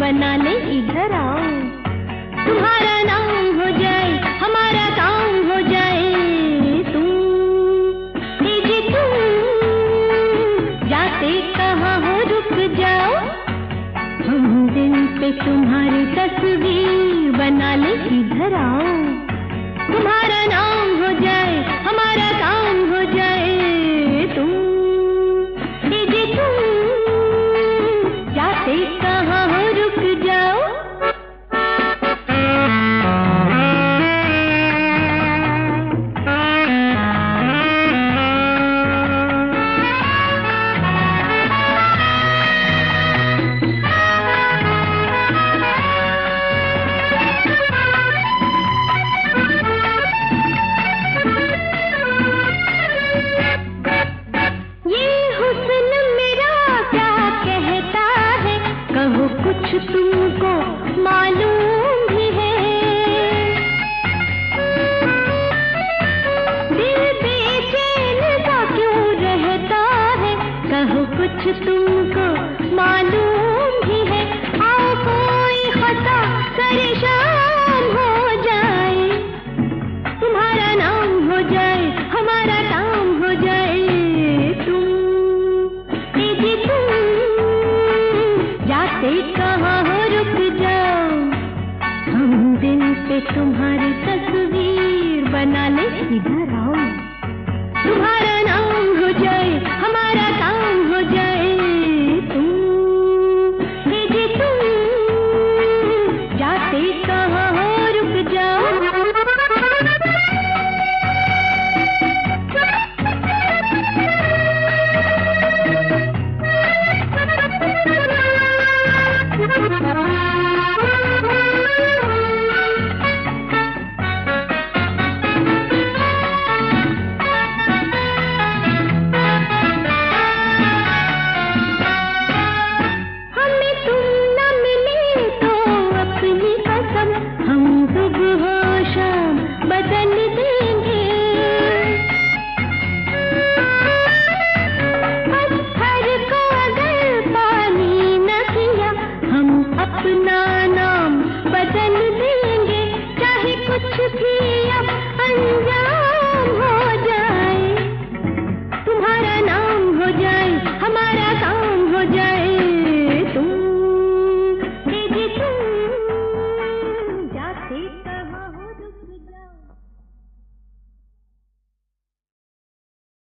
बना ले, इधर आओ। तुम्हारा नाम हो जाए, हमारा काम हो जाए। तुम जी तुम जाते कहाँ हो, रुक जाओ। हम दिल पे तुम्हारी तस्वीर बना ले, इधर आओ। तुम्हारा नाम हो जाए, हमारा काम